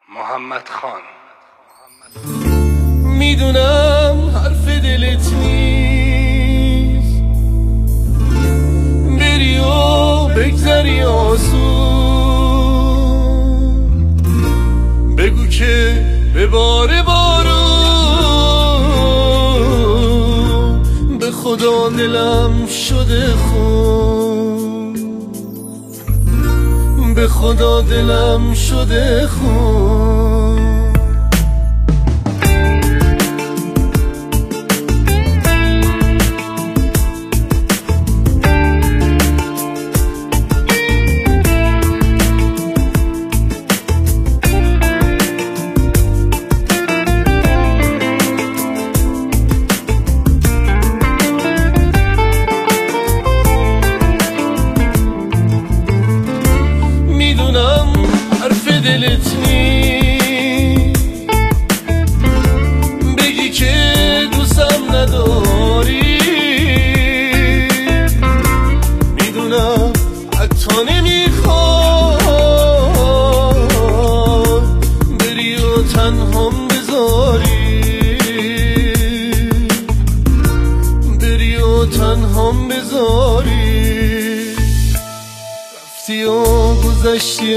محمد خان. میدونم حرف دلت نیست بری و بگذری آسون، بگو که به بار بارون به خدا دلم شده خون، به خدا دلم شده خون. حرف دلت نیست بگی که دوستم نداری، میدونم حتی نمیخواد بری و تنهام بذاری، بری و تنهام بذاری. رفتی و گذشتی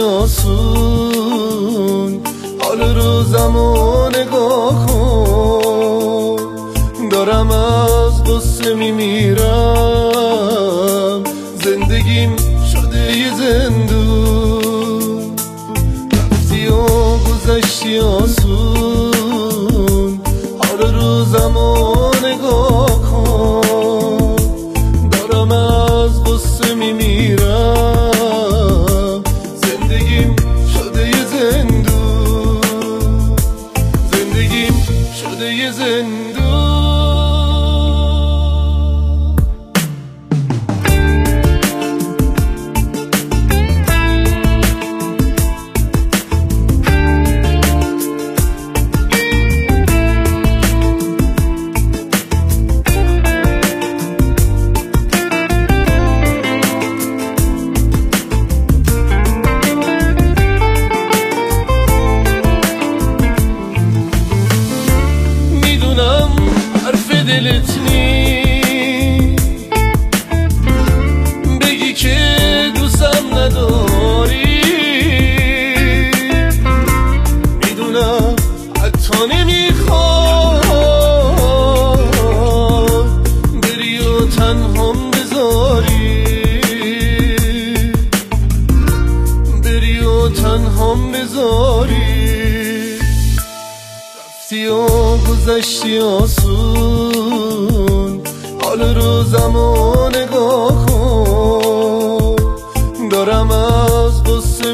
آسون، حال روزم و نگاه کن، دارم از غصه میمیرم، زندگیم شده یه زندون. رفتی و گذشتی آسون، حال روزم و نگاه کن، دارم از غصه میمیرم، زندگیم شده یه زندون، زندگیم شده یه زندون. حرف دلت نیست بگی که دوستم نداری، میدونم حتی نمیخواد بری و تنهام بذاری، بری و تنهام بذاری. رفتی و گذشتی آسون، حال روزم و نگاه کن، دارم از غصه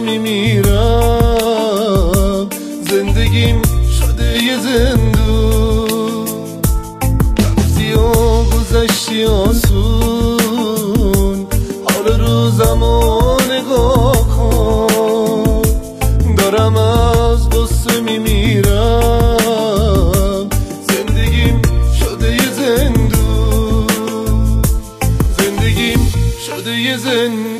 میمیرم، زندگیم شده یه زندون. رفتی و گذشتی آسون، حال روزم و نگاه کن، دارم از غصه میمیرم، زندگیم شده یه زندون، زندگیم شده یه زندون.